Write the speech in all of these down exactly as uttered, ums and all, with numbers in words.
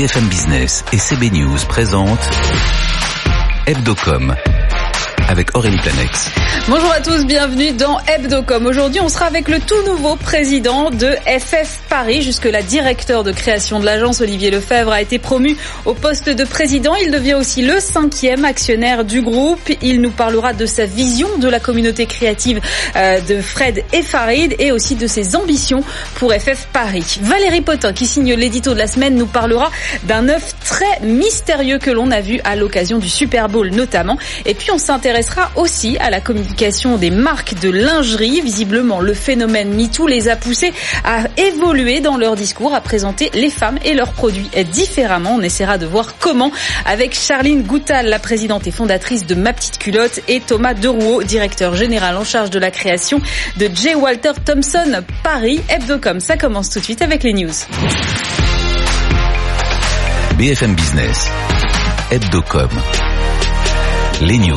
B F M Business et C B News présentent Hebdocom avec Aurélie Planex. Bonjour à tous, bienvenue dans Hebdocom. Aujourd'hui, on sera avec le tout nouveau président de F F Paris. Jusque-là, directeur de création de l'agence, Olivier Lefebvre a été promu au poste de président. Il devient aussi le cinquième actionnaire du groupe. Il nous parlera de sa vision de la communauté créative de Fred et Farid et aussi de ses ambitions pour F F Paris. Valérie Potin, qui signe l'édito de la semaine, nous parlera d'un œuf très mystérieux que l'on a vu à l'occasion du Super Bowl notamment. Et puis, on s'intéressera aussi à la communication des marques de lingerie. Visiblement, le phénomène MeToo les a poussés à évoluer dans leur discours, à présenter les femmes et leurs produits différemment. On essaiera de voir comment avec Charline Goutal, la présidente et fondatrice de Ma Petite Culotte, et Thomas Derouault, directeur général en charge de la création de J. Walter Thompson Paris. Hebdocom, ça commence tout de suite avec les news. B F M Business, Hebdocom, les news.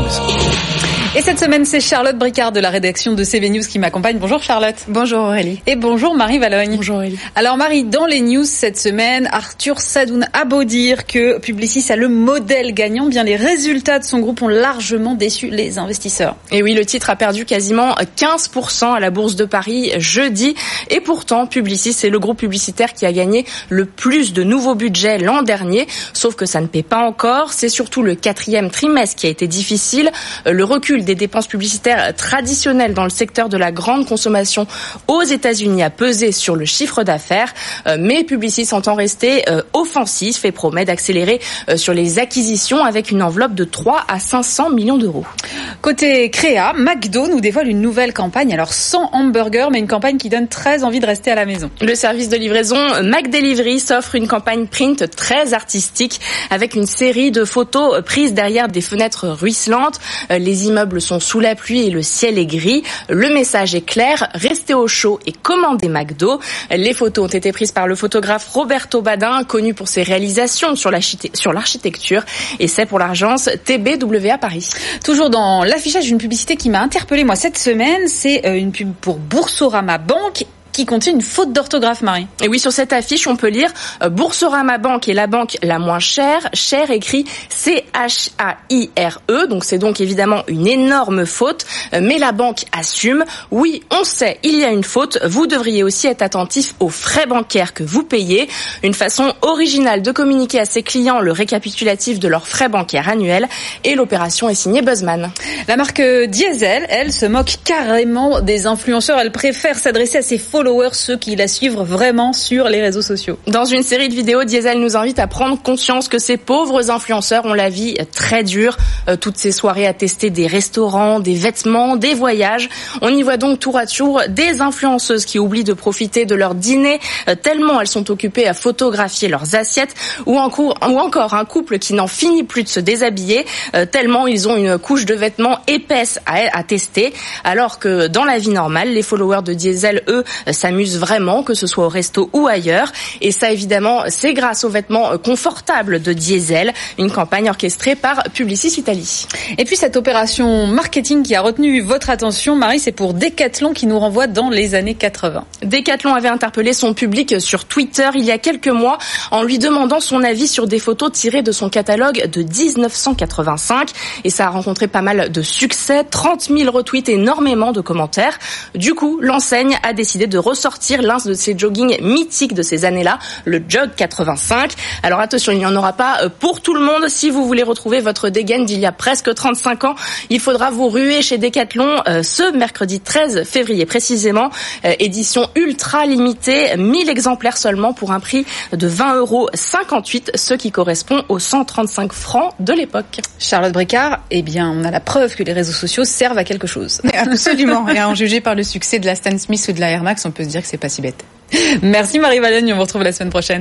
Et cette semaine, c'est Charlotte Bricard de la rédaction de C B News qui m'accompagne. Bonjour Charlotte. Bonjour Aurélie. Et bonjour Marie Valogne. Bonjour Aurélie. Alors Marie, dans les news cette semaine, Arthur Sadoun a beau dire que Publicis a le modèle gagnant, bien les résultats de son groupe ont largement déçu les investisseurs. Et oui, le titre a perdu quasiment quinze pour cent à la Bourse de Paris jeudi. Et pourtant, Publicis, c'est le groupe publicitaire qui a gagné le plus de nouveaux budgets l'an dernier. Sauf que ça ne paie pas encore. C'est surtout le quatrième trimestre qui a été difficile. Le recul des dépenses publicitaires traditionnelles dans le secteur de la grande consommation aux États-Unis a pesé sur le chiffre d'affaires, mais Publicis entend rester offensif et promet d'accélérer sur les acquisitions avec une enveloppe de trois à cinq cents millions d'euros. Côté créa, McDo nous dévoile une nouvelle campagne, alors sans hamburger, mais une campagne qui donne très envie de rester à la maison. Le service de livraison McDelivery s'offre une campagne print très artistique avec une série de photos prises derrière des fenêtres ruisselantes. Les immeubles sont sous la pluie et le ciel est gris. Le message est clair, restez au chaud et commandez McDo. Les photos ont été prises par le photographe Roberto Badin, connu pour ses réalisations sur l'architecture, et c'est pour l'agence T B W A Paris. Toujours dans l'affichage d'une publicité qui m'a interpellée moi cette semaine, c'est une pub pour Boursorama Banque qui contient une faute d'orthographe, Marie. Et oui, sur cette affiche, on peut lire euh, Boursorama Banque est la banque la moins chère. Cher écrit C H A I R E. Donc c'est donc évidemment une énorme faute. Euh, mais la banque assume. Oui, on sait, il y a une faute. Vous devriez aussi être attentif aux frais bancaires que vous payez. Une façon originale de communiquer à ses clients le récapitulatif de leurs frais bancaires annuels. Et l'opération est signée Buzzman. La marque Diesel, elle, se moque carrément des influenceurs. Elle préfère s'adresser à ses followers, ceux qui la suivent vraiment sur les réseaux sociaux. Dans une série de vidéos, Diesel nous invite à prendre conscience que ces pauvres influenceurs ont la vie très dure. Euh, toutes ces soirées à tester des restaurants, des vêtements, des voyages. On y voit donc tour à tour des influenceuses qui oublient de profiter de leur dîner euh, tellement elles sont occupées à photographier leurs assiettes, ou, en cours, ou encore un couple qui n'en finit plus de se déshabiller euh, tellement ils ont une couche de vêtements épaisse à, à tester, alors que dans la vie normale, les followers de Diesel, eux, s'amusent vraiment, que ce soit au resto ou ailleurs. Et ça, évidemment, c'est grâce aux vêtements confortables de Diesel, une campagne orchestrée par Publicis Italie. Et puis cette opération marketing qui a retenu votre attention, Marie, c'est pour Decathlon qui nous renvoie dans les années quatre-vingts. Decathlon avait interpellé son public sur Twitter il y a quelques mois en lui demandant son avis sur des photos tirées de son catalogue de dix-neuf cent quatre-vingt-cinq. Et ça a rencontré pas mal de succès, trente mille retweets, énormément de commentaires. Du coup, l'enseigne a décidé de ressortir l'un de ces joggings mythiques de ces années-là, le Jog quatre-vingt-cinq. Alors attention, il n'y en aura pas pour tout le monde. Si vous voulez retrouver votre dégaine d'il y a presque trente-cinq ans, il faudra vous ruer chez Decathlon euh, ce mercredi treize février précisément. Euh, édition ultra limitée, mille exemplaires seulement pour un prix de vingt euros cinquante-huit, ce qui correspond aux cent trente-cinq francs de l'époque. Charlotte Bricard, eh bien, on a la preuve que les réseaux sociaux servent à quelque chose. Absolument. Et à en juger par le succès de la Stan Smith ou de la Air Max, on peut se dire que c'est pas si bête. Merci Marie Valogne, on vous retrouve la semaine prochaine.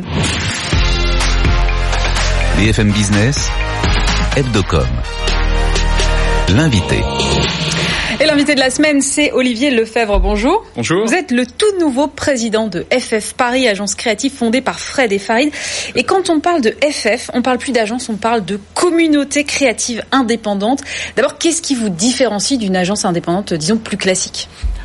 B F M Business, Hebdocom, l'invité. Et l'invité de la semaine, c'est Olivier Lefebvre. Bonjour. Bonjour. Vous êtes le tout nouveau président de F F Paris, agence créative fondée par Fred et Farid. Et quand on parle de F F, on parle plus d'agence, on parle de communauté créative indépendante. D'abord, qu'est-ce qui vous différencie d'une agence indépendante, disons, plus classique ?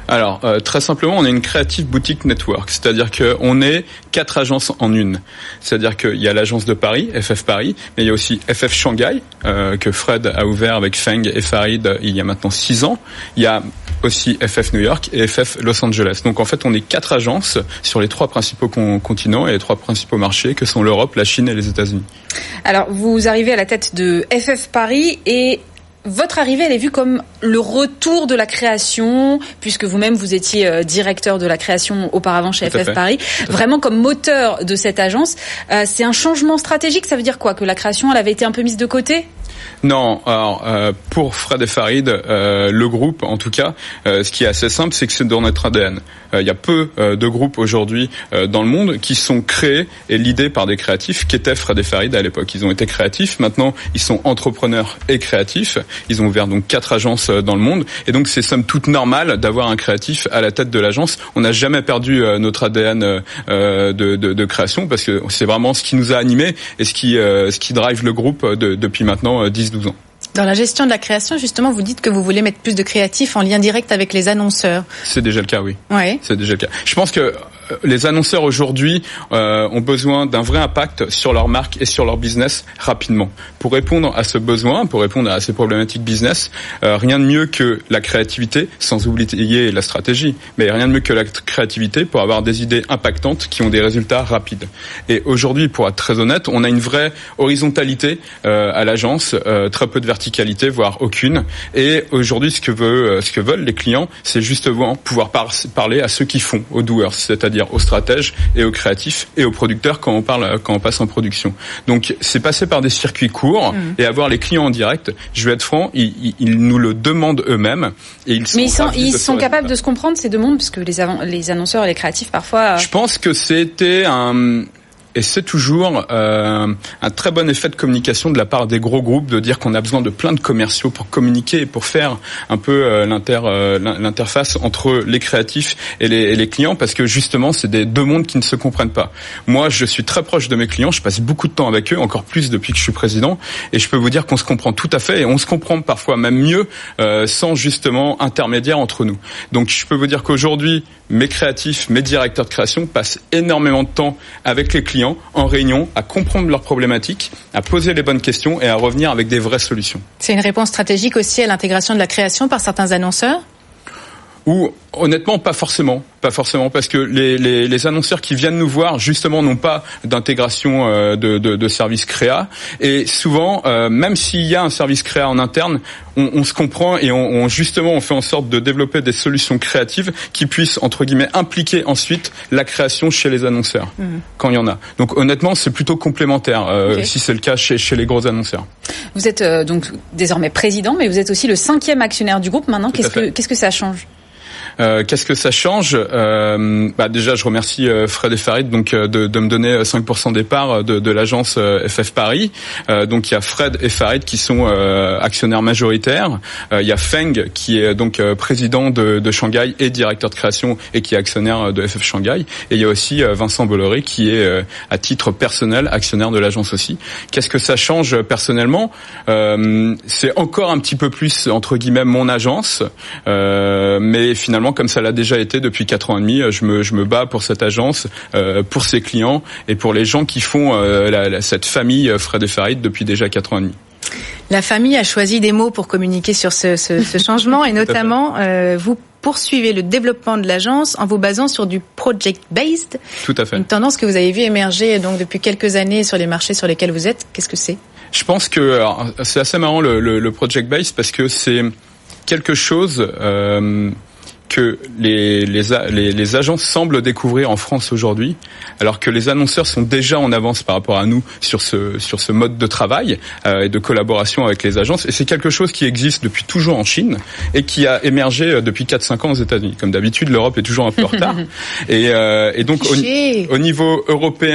Alors, euh, très simplement, on est une Creative Boutique Network, c'est-à-dire qu'on est quatre agences en une. C'est-à-dire qu'il y a l'agence de Paris, F F Paris, mais il y a aussi F F Shanghai, euh, que Fred a ouvert avec Feng et Farid il y a maintenant six ans. Il y a aussi F F New York et F F Los Angeles. Donc en fait, on est quatre agences sur les trois principaux continents et les trois principaux marchés que sont l'Europe, la Chine et les États-Unis. Alors, vous arrivez à la tête de F F Paris et votre arrivée, elle est vue comme le retour de la création, puisque vous-même, vous étiez euh, directeur de la création auparavant chez F F Paris, vraiment comme moteur de cette agence. Euh, c'est un changement stratégique, ça veut dire quoi? Que la création, elle avait été un peu mise de côté? Non, alors euh, pour Fred et Farid, euh, le groupe en tout cas, euh, ce qui est assez simple, c'est que c'est dans notre A D N. Euh, il y a peu euh, de groupes aujourd'hui euh, dans le monde qui sont créés et l'idée par des créatifs qui étaient Fred et Farid à l'époque. Ils ont été créatifs, maintenant ils sont entrepreneurs et créatifs. Ils ont ouvert donc quatre agences euh, dans le monde et donc c'est somme toute normal d'avoir un créatif à la tête de l'agence. On n'a jamais perdu euh, notre A D N euh, de, de, de création parce que c'est vraiment ce qui nous a animés et ce qui, euh, ce qui drive le groupe de, depuis maintenant euh, dix douze ans. Dans la gestion de la création, justement, vous dites que vous voulez mettre plus de créatifs en lien direct avec les annonceurs. C'est déjà le cas, oui. Ouais. C'est déjà le cas. Je pense que les annonceurs aujourd'hui euh, ont besoin d'un vrai impact sur leur marque et sur leur business rapidement. Pour répondre à ce besoin, pour répondre à ces problématiques business, euh, rien de mieux que la créativité, sans oublier la stratégie, mais rien de mieux que la créativité pour avoir des idées impactantes qui ont des résultats rapides. Et aujourd'hui, pour être très honnête, on a une vraie horizontalité euh, à l'agence, euh, très peu de verticalité, voire aucune. Et aujourd'hui, ce que veut, ce que veulent les clients, c'est justement pouvoir par- parler à ceux qui font, aux doers, c'est-à-dire aux stratèges et aux créatifs et aux producteurs quand on parle, quand on passe en production. Donc, c'est passer par des circuits courts mmh. et avoir les clients en direct. Je vais être franc, ils, ils, ils nous le demandent eux-mêmes et ils sont. Mais ils sont, ils sont capables de se comprendre ces deux mondes, parce que les, av- les annonceurs et les créatifs parfois. Je pense que c'était un. Et c'est toujours euh, un très bon effet de communication de la part des gros groupes de dire qu'on a besoin de plein de commerciaux pour communiquer et pour faire un peu euh, l'inter, euh, l'interface entre les créatifs et les, et les clients, parce que justement c'est des deux mondes qui ne se comprennent pas. Moi je suis très proche de mes clients, je passe beaucoup de temps avec eux, encore plus depuis que je suis président, et je peux vous dire qu'on se comprend tout à fait et on se comprend parfois même mieux euh, sans justement intermédiaire entre nous. Donc je peux vous dire qu'aujourd'hui mes créatifs, mes directeurs de création passent énormément de temps avec les clients en réunion, à comprendre leurs problématiques, à poser les bonnes questions et à revenir avec des vraies solutions. C'est une réponse stratégique aussi à l'intégration de la création par certains annonceurs ? Ou honnêtement, pas forcément, pas forcément, parce que les, les, les annonceurs qui viennent nous voir justement n'ont pas d'intégration euh, de, de, de services créa, et souvent, euh, même s'il y a un service créa en interne, on, on se comprend et on, on justement on fait en sorte de développer des solutions créatives qui puissent entre guillemets impliquer ensuite la création chez les annonceurs mmh. quand il y en a. Donc honnêtement, c'est plutôt complémentaire euh, okay. si c'est le cas chez, chez les gros annonceurs. Vous êtes euh, donc désormais président, mais vous êtes aussi le cinquième actionnaire du groupe. Maintenant, qu'est-ce que qu'est-ce que ça change ? Euh, qu'est-ce que ça change ? euh, bah Déjà, je remercie euh, Fred et Farid donc euh, de, de me donner cinq pour cent des parts de, de l'agence euh, F F Paris. Euh, donc il y a Fred et Farid qui sont euh, actionnaires majoritaires. Euh, il y a Feng qui est donc euh, président de, de Shanghai et directeur de création et qui est actionnaire de F F Shanghai. Et il y a aussi euh, Vincent Bolloré qui est euh, à titre personnel actionnaire de l'agence aussi. Qu'est-ce que ça change personnellement ? euh, C'est encore un petit peu plus entre guillemets mon agence, euh, mais finalement comme ça l'a déjà été depuis quatre ans et demi, je me je me bats pour cette agence, euh, pour ses clients et pour les gens qui font euh, la, la, cette famille Fred et Farid depuis déjà quatre ans et demi. La famille a choisi des mots pour communiquer sur ce, ce, ce changement et notamment euh, vous poursuivez le développement de l'agence en vous basant sur du project-based. Tout à fait. Une tendance que vous avez vu émerger donc depuis quelques années sur les marchés sur lesquels vous êtes. Qu'est-ce que c'est ? Je pense que alors, c'est assez marrant le, le, le project-based parce que c'est quelque chose euh, que les, les, les, les agences semblent découvrir en France aujourd'hui, alors que les annonceurs sont déjà en avance par rapport à nous sur ce, sur ce mode de travail euh, et de collaboration avec les agences. Et c'est quelque chose qui existe depuis toujours en Chine et qui a émergé depuis quatre cinq ans aux États-Unis. Comme d'habitude, l'Europe est toujours un peu en retard. Et, euh, et donc, au, au niveau européen,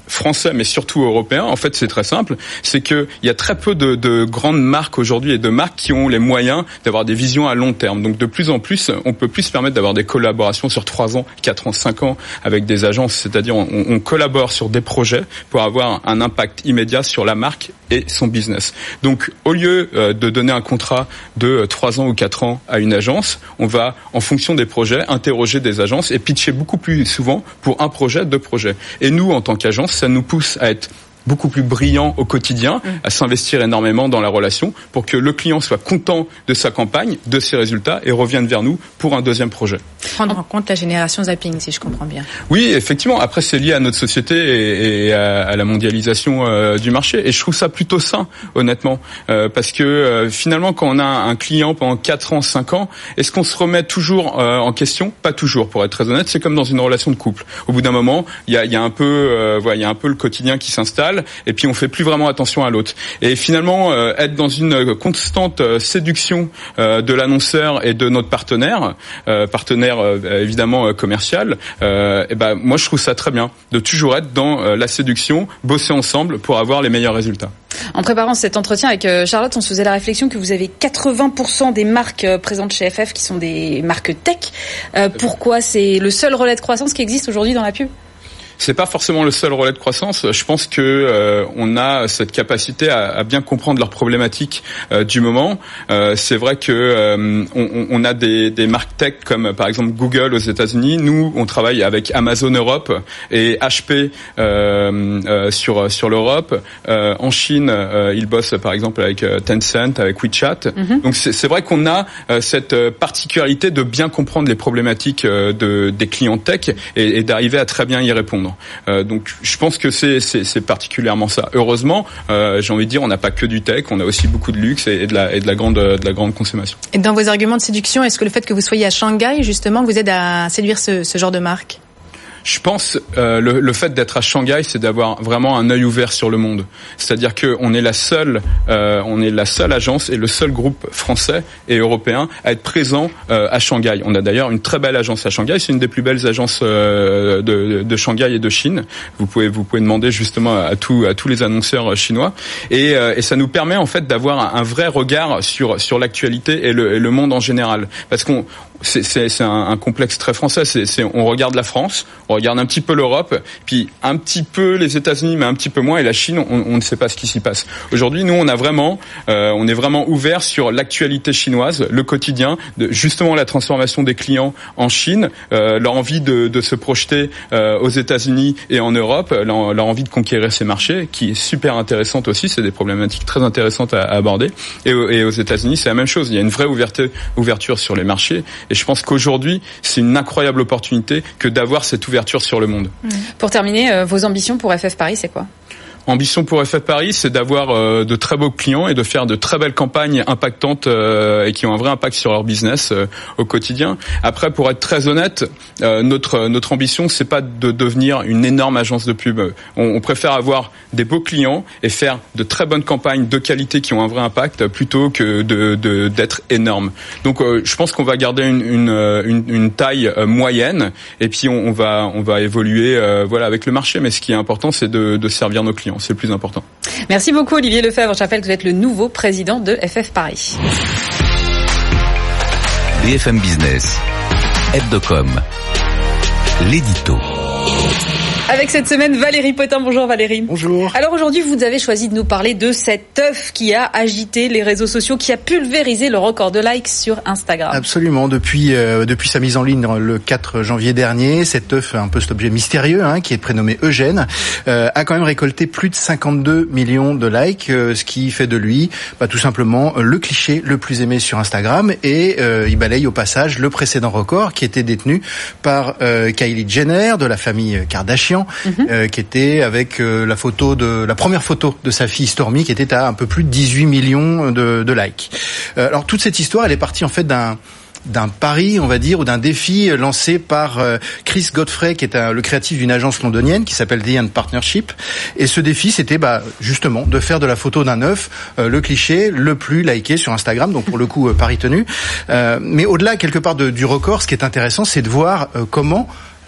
français, mais surtout européens, en fait, c'est très simple. C'est que il y a très peu de, de grandes marques aujourd'hui et de marques qui ont les moyens d'avoir des visions à long terme. Donc, de plus en plus, on peut plus se permettre d'avoir des collaborations sur trois ans, quatre ans, cinq ans avec des agences. C'est-à-dire, on, on collabore sur des projets pour avoir un impact immédiat sur la marque et son business. Donc, au lieu euh, de donner un contrat de trois ans ou quatre ans à une agence, on va, en fonction des projets, interroger des agences et pitcher beaucoup plus souvent pour un projet, deux projets. Et nous, en tant qu'agence, ça nous pousse à être beaucoup plus brillant au quotidien, à s'investir énormément dans la relation pour que le client soit content de sa campagne, de ses résultats et revienne vers nous pour un deuxième projet. Prendre en compte la génération zapping, si je comprends bien. Oui, effectivement. Après, c'est lié à notre société et, et à, à la mondialisation euh, du marché. Et je trouve ça plutôt sain, honnêtement, euh, parce que euh, finalement, quand on a un client pendant quatre ans, cinq ans, est-ce qu'on se remet toujours euh, en question ? Pas toujours, pour être très honnête. C'est comme dans une relation de couple. Au bout d'un moment, il y a, y a un peu, euh, voilà, il y a un peu le quotidien qui s'installe. Et puis on fait plus vraiment attention à l'autre. Et finalement, euh, être dans une constante euh, séduction euh, de l'annonceur et de notre partenaire, euh, partenaire euh, évidemment euh, commercial, euh, et ben moi je trouve ça très bien de toujours être dans euh, la séduction, bosser ensemble pour avoir les meilleurs résultats. En préparant cet entretien avec Charlotte, on se faisait la réflexion que vous avez quatre-vingts pour cent des marques présentes chez F F qui sont des marques tech. Euh, pourquoi c'est le seul relais de croissance qui existe aujourd'hui dans la pub ? C'est pas forcément le seul relais de croissance. Je pense que euh, on a cette capacité à, à bien comprendre leurs problématiques euh, du moment. Euh, c'est vrai que euh, on, on a des, des marques tech comme par exemple Google aux États-Unis. Nous, on travaille avec Amazon Europe et H P euh, euh, sur sur l'Europe. Euh, en Chine, euh, ils bossent par exemple avec euh, Tencent, avec WeChat. Mm-hmm. Donc c'est, c'est vrai qu'on a euh, cette particularité de bien comprendre les problématiques euh, de des clients tech et, et d'arriver à très bien y répondre. Euh, donc je pense que c'est, c'est, c'est particulièrement ça. Heureusement, euh, j'ai envie de dire, on n'a pas que du tech, on a aussi beaucoup de luxe et, et de la et de la grande de la grande consommation. Et dans vos arguments de séduction, est-ce que le fait que vous soyez à Shanghai justement vous aide à séduire ce, ce genre de marque ? Je pense euh, le, le fait d'être à Shanghai, c'est d'avoir vraiment un œil ouvert sur le monde. C'est-à-dire que on est la seule, euh, on est la seule agence et le seul groupe français et européen à être présent euh, à Shanghai. On a d'ailleurs une très belle agence à Shanghai. C'est une des plus belles agences euh, de, de Shanghai et de Chine. Vous pouvez vous pouvez demander justement à tous à tous les annonceurs chinois. Et, euh, et ça nous permet en fait d'avoir un, un vrai regard sur sur l'actualité et le, et le monde en général. Parce qu'on c'est, c'est, c'est un, un complexe très français. C'est, c'est on regarde la France. On regarde un petit peu l'Europe, puis un petit peu les États-Unis, mais un petit peu moins, et la Chine, on, on ne sait pas ce qui s'y passe. Aujourd'hui, nous, on a vraiment, euh, on est vraiment ouvert sur l'actualité chinoise, le quotidien, de, justement la transformation des clients en Chine, euh, leur envie de, de se projeter euh, aux États-Unis et en Europe, leur, leur envie de conquérir ces marchés, qui est super intéressante aussi. C'est des problématiques très intéressantes à, à aborder. Et, et aux États-Unis, c'est la même chose. Il y a une vraie ouverture, ouverture sur les marchés, et je pense qu'aujourd'hui, c'est une incroyable opportunité que d'avoir cette ouverture sur le monde. Pour terminer, euh, vos ambitions pour F F Paris, c'est quoi ? Ambition pour F F Paris, c'est d'avoir euh, de très beaux clients et de faire de très belles campagnes impactantes euh, et qui ont un vrai impact sur leur business euh, au quotidien. Après, pour être très honnête, euh, notre notre ambition, c'est pas de devenir une énorme agence de pub. On, on préfère avoir des beaux clients et faire de très bonnes campagnes de qualité qui ont un vrai impact plutôt que de, de d'être énorme. Donc, euh, je pense qu'on va garder une une, une, une taille euh, moyenne et puis on, on va on va évoluer euh, voilà avec le marché. Mais ce qui est important, c'est de, de servir nos clients. C'est le plus important. Merci beaucoup Olivier Lefebvre. Je rappelle que vous êtes le nouveau président de F F Paris. B F M Business, Hebdocom, l'édito. Avec cette semaine, Valérie Potin. Bonjour Valérie. Bonjour. Alors aujourd'hui, vous avez choisi de nous parler de cet œuf qui a agité les réseaux sociaux, qui a pulvérisé le record de likes sur Instagram. Absolument. Depuis euh, depuis sa mise en ligne le quatre janvier dernier, cet œuf, un peu cet objet mystérieux, hein, qui est prénommé Eugène, euh, a quand même récolté plus de cinquante-deux millions de likes, euh, ce qui fait de lui bah, tout simplement le cliché le plus aimé sur Instagram. Et euh, il balaye au passage le précédent record qui était détenu par euh, Kylie Jenner de la famille Kardashian. Mmh. Euh, qui était avec euh, la photo de la première photo de sa fille Stormy, qui était à un peu plus de dix-huit millions de, de likes. Euh, alors toute cette histoire, elle est partie en fait d'un d'un pari, on va dire, ou d'un défi lancé par euh, Chris Godfrey, qui est un, le créatif d'une agence londonienne qui s'appelle The End Partnership. Et ce défi, c'était bah, justement de faire de la photo d'un œuf euh, le cliché le plus liké sur Instagram. Donc pour le coup, euh, pari tenu. Euh, mais au-delà quelque part de, du record, ce qui est intéressant, c'est de voir euh, comment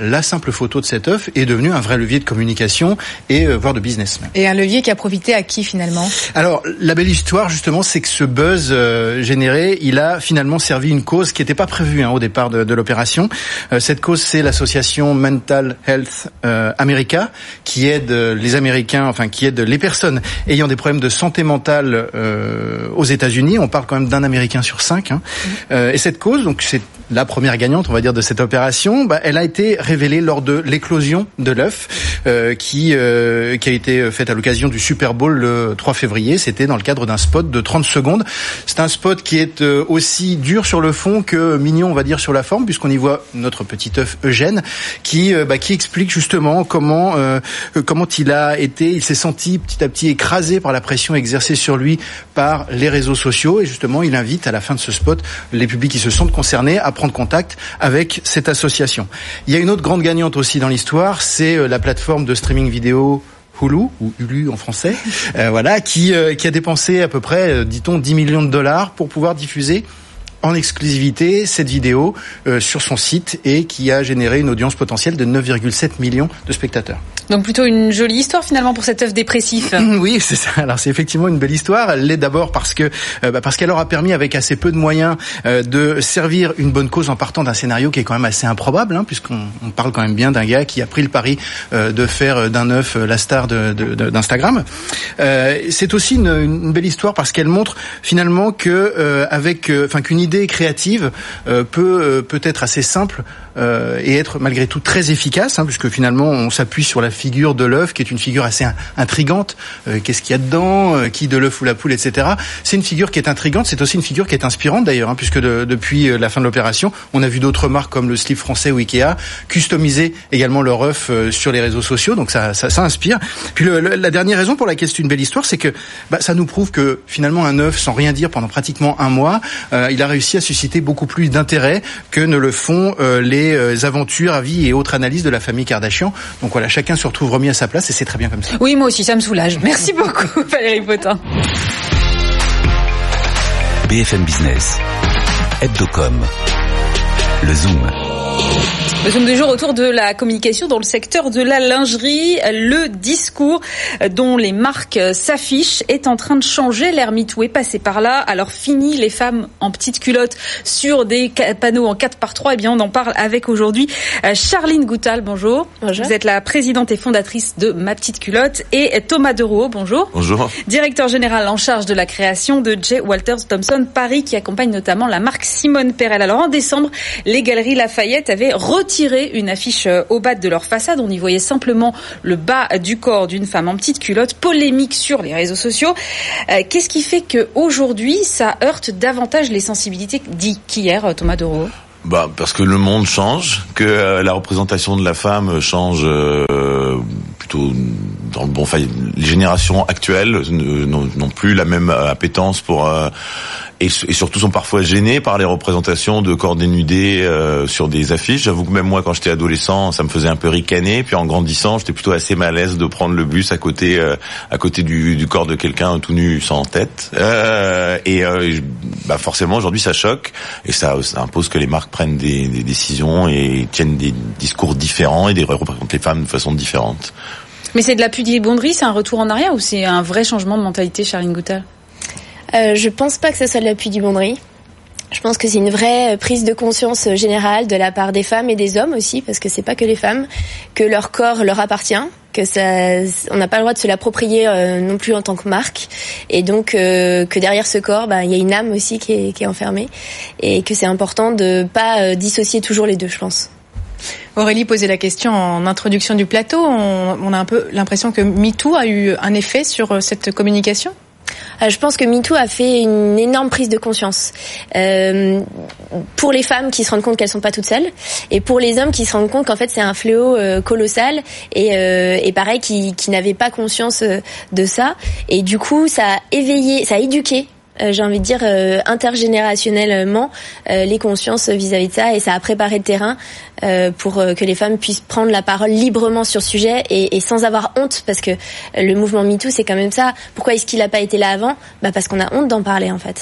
la simple photo de cet œuf est devenue un vrai levier de communication et euh, voire de business. Et un levier qui a profité à qui finalement ? Alors, la belle histoire, justement, c'est que ce buzz euh, généré, il a finalement servi une cause qui n'était pas prévue hein, au départ de, de l'opération. Euh, cette cause, c'est l'association Mental Health euh, America, qui aide les Américains, enfin qui aide les personnes ayant des problèmes de santé mentale euh, aux États-Unis. On parle quand même d'un Américain sur cinq. Hein. Mmh. Euh, et cette cause, donc c'est la première gagnante, on va dire, de cette opération, bah, elle a été révélée lors de l'éclosion de l'œuf, euh, qui euh, qui a été faite à l'occasion du Super Bowl le trois février. C'était dans le cadre d'un spot de trente secondes. C'est un spot qui est euh, aussi dur sur le fond que mignon, on va dire, sur la forme, puisqu'on y voit notre petit œuf Eugène, qui euh, bah, qui explique justement comment euh, comment il a été, il s'est senti petit à petit écrasé par la pression exercée sur lui par les réseaux sociaux. Et justement, il invite à la fin de ce spot les publics qui se sentent concernés à prendre contact avec cette association. Il y a une autre grande gagnante aussi dans l'histoire, c'est la plateforme de streaming vidéo Hulu, ou Hulu en français, euh, voilà, qui euh, qui a dépensé à peu près, euh, dit-on, dix millions de dollars pour pouvoir diffuser en exclusivité cette vidéo euh, sur son site et qui a généré une audience potentielle de neuf virgule sept millions de spectateurs. Donc plutôt une jolie histoire finalement pour cet œuf dépressif. Oui, c'est ça. Alors c'est effectivement une belle histoire. Elle l'est d'abord parce que euh, bah, parce qu'elle leur a permis avec assez peu de moyens euh, de servir une bonne cause en partant d'un scénario qui est quand même assez improbable, hein, puisqu'on on parle quand même bien d'un gars qui a pris le pari euh, de faire d'un œuf euh, la star de, de, de, d'Instagram. Euh, c'est aussi une, une belle histoire parce qu'elle montre finalement que euh, avec, enfin euh, qu'une idée créative euh, peut euh, peut être assez simple euh, et être malgré tout très efficace, hein, puisque finalement on s'appuie sur la figure de l'œuf, qui est une figure assez intrigante. Euh, qu'est-ce qu'il y a dedans, euh, qui de l'œuf ou la poule, et cetera. C'est une figure qui est intrigante, c'est aussi une figure qui est inspirante d'ailleurs, hein, puisque de, depuis la fin de l'opération, on a vu d'autres marques comme le slip français ou Ikea customiser également leur œuf euh, sur les réseaux sociaux, donc ça, ça, ça inspire. Puis le, le, la dernière raison pour laquelle c'est une belle histoire, c'est que bah, ça nous prouve que finalement un œuf, sans rien dire pendant pratiquement un mois, euh, il a réussi à susciter beaucoup plus d'intérêt que ne le font euh, les euh, aventures, avis et autres analyses de la famille Kardashian. Donc voilà, chacun se retrouve remis à sa place et c'est très bien comme ça. Oui, moi aussi, ça me soulage. Merci beaucoup, Valérie Potin. B F M Business, Hebdocom, le Zoom. Le Zoom du jour autour de la communication dans le secteur de la lingerie. Le discours dont les marques s'affichent est en train de changer. L'ère MeToo est passé par là. Alors fini les femmes en petites culottes sur des panneaux en quatre par trois. Eh bien, on en parle avec aujourd'hui Charline Goutal. Bonjour. Bonjour. Vous êtes la présidente et fondatrice de Ma Petite Culotte. Et Thomas Derouault. Bonjour. Bonjour. Directeur général en charge de la création de J. Walters Thompson Paris, qui accompagne notamment la marque Simone Perel. Alors en décembre, les Galeries Lafayette avaient retiré une affiche au bas de leur façade. On y voyait simplement le bas du corps d'une femme en petite culotte. Polémique sur les réseaux sociaux. Euh, qu'est-ce qui fait qu'aujourd'hui, ça heurte davantage les sensibilités qu'hier, Thomas Derouault ? Bah, parce que le monde change, que euh, la représentation de la femme change euh, plutôt dans le bon. Enfin, les générations actuelles n'ont, n'ont plus la même appétence pour. Euh, Et, et surtout sont parfois gênés par les représentations de corps dénudés euh, sur des affiches. J'avoue que même moi, quand j'étais adolescent, ça me faisait un peu ricaner. Puis en grandissant, j'étais plutôt assez mal à l'aise de prendre le bus à côté, euh, à côté du, du corps de quelqu'un tout nu, sans tête. Euh, et euh, bah forcément, aujourd'hui, ça choque et ça, ça impose que les marques prennent des, des décisions et tiennent des discours différents et des représentent les femmes de façon différente. Mais c'est de la pudibonderie, c'est un retour en arrière ou c'est un vrai changement de mentalité, Charline Goutal ? Euh, je pense pas que ce soit de la pudibonderie. Je pense que c'est une vraie prise de conscience générale de la part des femmes et des hommes aussi, parce que c'est pas que les femmes, que leur corps leur appartient, que ça, on n'a pas le droit de se l'approprier euh, non plus en tant que marque, et donc euh, que derrière ce corps, bah, il y a une âme aussi qui est, qui est enfermée, et que c'est important de pas euh, dissocier toujours les deux, je pense. Aurélie posait la question en introduction du plateau. On, on a un peu l'impression que MeToo a eu un effet sur cette communication. Je pense que MeToo a fait une énorme prise de conscience euh, pour les femmes qui se rendent compte qu'elles sont pas toutes seules, et pour les hommes qui se rendent compte qu'en fait c'est un fléau euh, colossal et, euh, et pareil qui, qui n'avaient pas conscience euh, de ça, et du coup ça a éveillé, ça a éduqué. Euh, j'ai envie de dire euh, intergénérationnellement euh, les consciences vis-à-vis de ça, et ça a préparé le terrain euh, pour euh, que les femmes puissent prendre la parole librement sur ce sujet et, et sans avoir honte, parce que euh, le mouvement MeToo c'est quand même ça. Pourquoi est-ce qu'il n'a pas été là avant ? Bah parce qu'on a honte d'en parler en fait.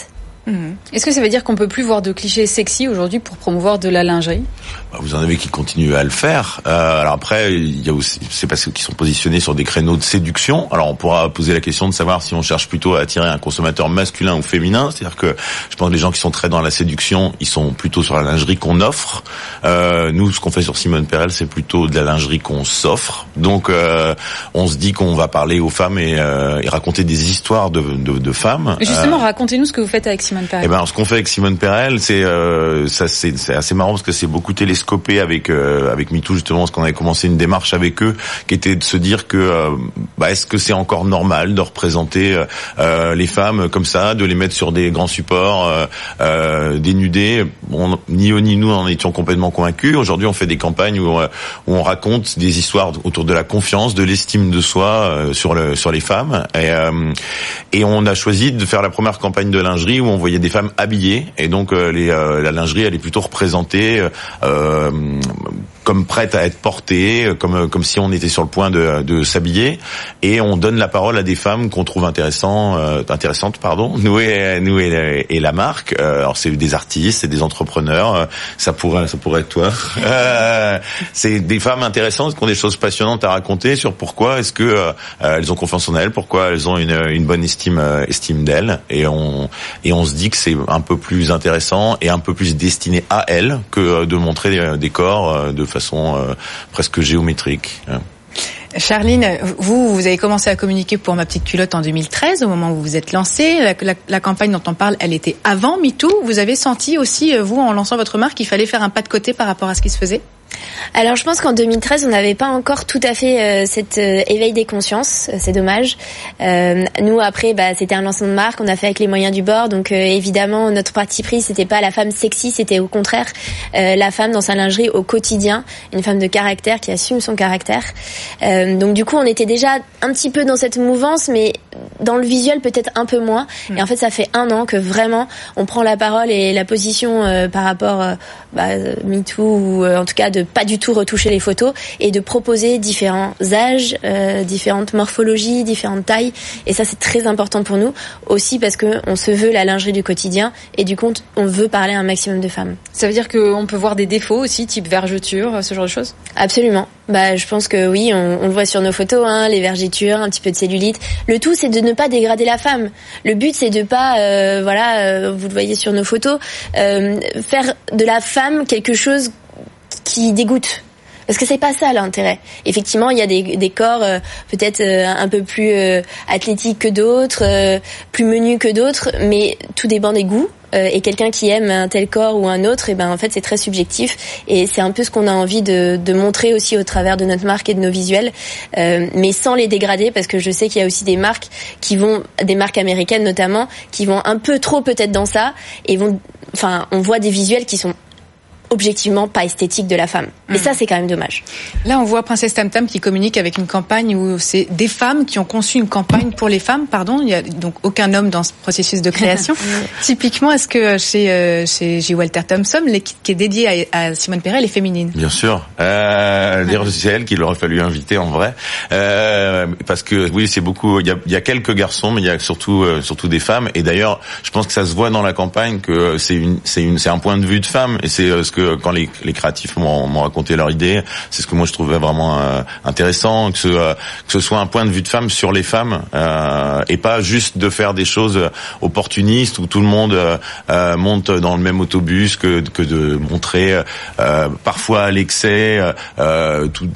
Mmh. Est-ce que ça veut dire qu'on peut plus voir de clichés sexy aujourd'hui pour promouvoir de la lingerie ? Bah, vous en avez qui continuent à le faire. Euh, alors après, il y a aussi, c'est parce qu'ils sont positionnés sur des créneaux de séduction. Alors on pourra poser la question de savoir si on cherche plutôt à attirer un consommateur masculin ou féminin. C'est-à-dire que je pense que les gens qui sont très dans la séduction, ils sont plutôt sur la lingerie qu'on offre. Euh, nous, ce qu'on fait sur Simone Perel, c'est plutôt de la lingerie qu'on s'offre. Donc euh, on se dit qu'on va parler aux femmes et, euh, et raconter des histoires de, de, de femmes. Justement, euh, racontez-nous ce que vous faites avec Simone Perel. Eh ben, ce qu'on fait avec Simone Perel, c'est euh, ça, c'est, c'est assez marrant parce que c'est beaucoup télescopé avec euh, avec MeToo justement, parce qu'on avait commencé une démarche avec eux, qui était de se dire que euh, bah, est-ce que c'est encore normal de représenter euh, les femmes comme ça, de les mettre sur des grands supports euh, euh, dénudés. Bon, ni eux ni nous en étions complètement convaincus. Aujourd'hui, on fait des campagnes où, où on raconte des histoires autour de la confiance, de l'estime de soi euh, sur le sur les femmes. Et, euh, et on a choisi de faire la première campagne de lingerie où on voyait des femmes habillées, et donc euh, les, euh, la lingerie elle est plutôt représentée euh, comme prête à être portée, comme comme si on était sur le point de, de s'habiller, et on donne la parole à des femmes qu'on trouve intéressant, euh, intéressantes, pardon. Nous et nous et, et la marque. Euh, alors c'est des artistes, c'est des entrepreneurs. Euh, ça pourrait ça pourrait être toi. Euh, c'est des femmes intéressantes qui ont des choses passionnantes à raconter sur pourquoi est-ce que euh, elles ont confiance en elles, pourquoi elles ont une, une bonne estime euh, estime d'elles, et on et on se dit que c'est un peu plus intéressant et un peu plus destiné à elles que de montrer des corps de façon euh, presque géométrique. Charline, vous, vous avez commencé à communiquer pour Ma Petite Culotte en deux mille treize, au moment où vous vous êtes lancée. La, la, la campagne dont on parle, elle était avant MeToo. Vous avez senti aussi, vous, en lançant votre marque, qu'il fallait faire un pas de côté par rapport à ce qui se faisait ? Alors je pense qu'en deux mille treize, on n'avait pas encore tout à fait euh, cet euh, éveil des consciences, c'est dommage. Euh, nous après, bah, c'était un lancement de marque, on a fait avec les moyens du bord, donc euh, évidemment notre parti pris, c'était pas la femme sexy, c'était au contraire euh, la femme dans sa lingerie au quotidien, une femme de caractère qui assume son caractère. Euh, donc du coup, on était déjà un petit peu dans cette mouvance, mais dans le visuel peut-être un peu moins. Mmh. Et en fait, ça fait un an que vraiment on prend la parole et la position euh, par rapport euh, bah, MeToo, ou euh, en tout cas de pas du tout retoucher les photos et de proposer différents âges, euh, différentes morphologies, différentes tailles, et ça c'est très important pour nous aussi parce que on se veut la lingerie du quotidien et du coup on veut parler à un maximum de femmes. Ça veut dire qu'on peut voir des défauts aussi, type vergeture, ce genre de choses ? Absolument. Bah, je pense que oui, on, on le voit sur nos photos, hein, les vergetures, un petit peu de cellulite. Le tout, c'est de ne pas dégrader la femme. Le but, c'est de pas, euh, voilà, euh, vous le voyez sur nos photos, euh, faire de la femme quelque chose qui dégoûte. Parce que c'est pas ça l'intérêt. Effectivement, il y a des, des corps euh, peut-être euh, un peu plus euh, athlétiques que d'autres, euh, plus menus que d'autres, mais tout dépend des goûts. Euh, et quelqu'un qui aime un tel corps ou un autre, et ben en fait c'est très subjectif. Et c'est un peu ce qu'on a envie de, de montrer aussi au travers de notre marque et de nos visuels, euh, mais sans les dégrader, parce que je sais qu'il y a aussi des marques qui vont, des marques américaines notamment, qui vont un peu trop peut-être dans ça, et vont, enfin, on voit des visuels qui sont objectivement pas esthétique de la femme. Et mmh. ça, c'est quand même dommage. Là, on voit Princesse Tam Tam qui communique avec une campagne où c'est des femmes qui ont conçu une campagne pour les femmes, pardon. Il y a donc aucun homme dans ce processus de création. Typiquement, est-ce que chez, euh, chez J. Walter Thompson, l'équipe qui est dédiée à, à Simone Perel est féminine? Bien sûr. Euh, d'ailleurs, c'est elle qu'il aurait fallu inviter en vrai. Euh, parce que, oui, c'est beaucoup, il y a, il y a quelques garçons, mais il y a surtout, euh, surtout des femmes. Et d'ailleurs, je pense que ça se voit dans la campagne que c'est une, c'est une, c'est un point de vue de femme. Et c'est euh, ce que, quand les, les créatifs m'ont, m'ont raconté leur idée, c'est ce que moi je trouvais vraiment euh, intéressant, que ce, euh, que ce soit un point de vue de femme sur les femmes, euh, et pas juste de faire des choses opportunistes où tout le monde euh, monte dans le même autobus, que, que de montrer euh, parfois à l'excès euh, tout.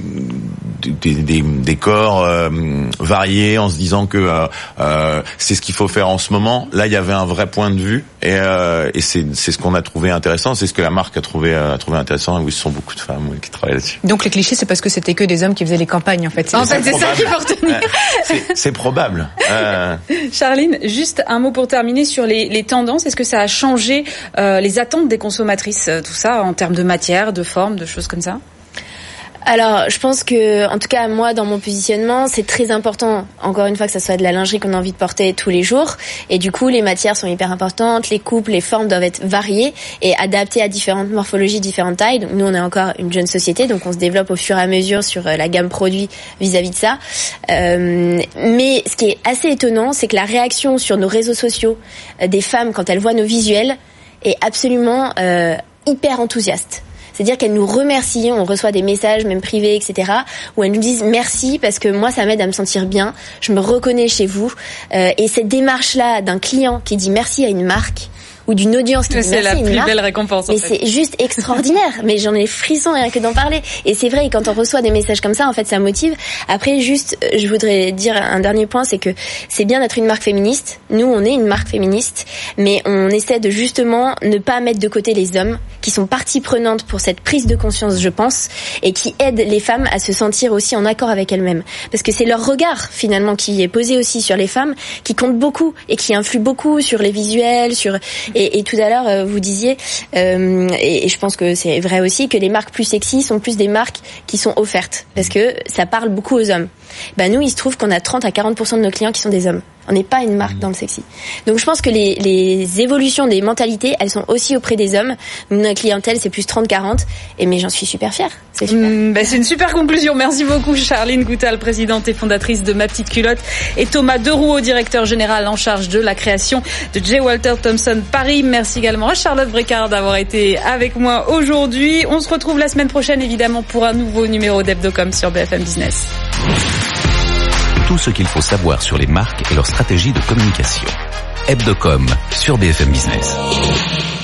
Des, des, des corps euh, variés en se disant que euh, euh, c'est ce qu'il faut faire en ce moment. Là, il y avait un vrai point de vue et, euh, et c'est, c'est ce qu'on a trouvé intéressant, c'est ce que la marque a trouvé, a trouvé intéressant. Et oui, ce sont beaucoup de femmes oui, qui travaillent là-dessus. Donc les clichés, c'est parce que c'était que des hommes qui faisaient les campagnes en fait. C'est en fait, c'est ça qu'il faut retenir. c'est, c'est probable. Euh... Charline, juste un mot pour terminer sur les, les tendances. Est-ce que ça a changé euh, les attentes des consommatrices, tout ça, en termes de matière, de forme, de choses comme ça? Alors, je pense que, en tout cas, moi, dans mon positionnement, c'est très important, encore une fois, que ça soit de la lingerie qu'on a envie de porter tous les jours. Et du coup, les matières sont hyper importantes, les coupes, les formes doivent être variées et adaptées à différentes morphologies, différentes tailles. Donc, nous, on est encore une jeune société, donc on se développe au fur et à mesure sur la gamme produit vis-à-vis de ça. Euh, mais ce qui est assez étonnant, c'est que la réaction sur nos réseaux sociaux euh, des femmes, quand elles voient nos visuels, est absolument euh, hyper enthousiaste. C'est-à-dire qu'elles nous remercient, on reçoit des messages, même privés, et cetera, où elles nous disent merci parce que moi, ça m'aide à me sentir bien, je me reconnais chez vous. Euh, et cette démarche-là d'un client qui dit merci à une marque, ou d'une audience qui dit c'est merci à une la plus marque, belle récompense. En mais fait. c'est juste extraordinaire. Mais j'en ai les frissons rien que d'en parler. Et c'est vrai, quand on reçoit des messages comme ça, en fait, ça motive. Après, juste, je voudrais dire un dernier point, c'est que c'est bien d'être une marque féministe. Nous, on est une marque féministe, mais on essaie de justement ne pas mettre de côté les hommes qui sont partie prenante pour cette prise de conscience, je pense, et qui aident les femmes à se sentir aussi en accord avec elles-mêmes. Parce que c'est leur regard, finalement, qui est posé aussi sur les femmes, qui compte beaucoup et qui influe beaucoup sur les visuels, sur... Et, et tout à l'heure, vous disiez, euh, et, et je pense que c'est vrai aussi, que les marques plus sexy sont plus des marques qui sont offertes, parce que ça parle beaucoup aux hommes. Ben nous, il se trouve qu'on a trente à quarante pour cent de nos clients qui sont des hommes. On n'est pas une marque dans le sexy. Donc je pense que les, les évolutions des mentalités, elles sont aussi auprès des hommes. Notre clientèle, c'est plus trente quarante. Et mais j'en suis super fière. C'est super. Mmh, bah c'est une super conclusion. Merci beaucoup Charline Goutal, présidente et fondatrice de Ma Petite Culotte, et Thomas Derouault, directeur général en charge de la création de J. Walter Thompson Paris. Merci également à Charlotte Brécard d'avoir été avec moi aujourd'hui. On se retrouve la semaine prochaine évidemment pour un nouveau numéro d'Hebdocom sur B F M Business. Tout ce qu'il faut savoir sur les marques et leur stratégie de communication. Hebdocom sur B F M Business.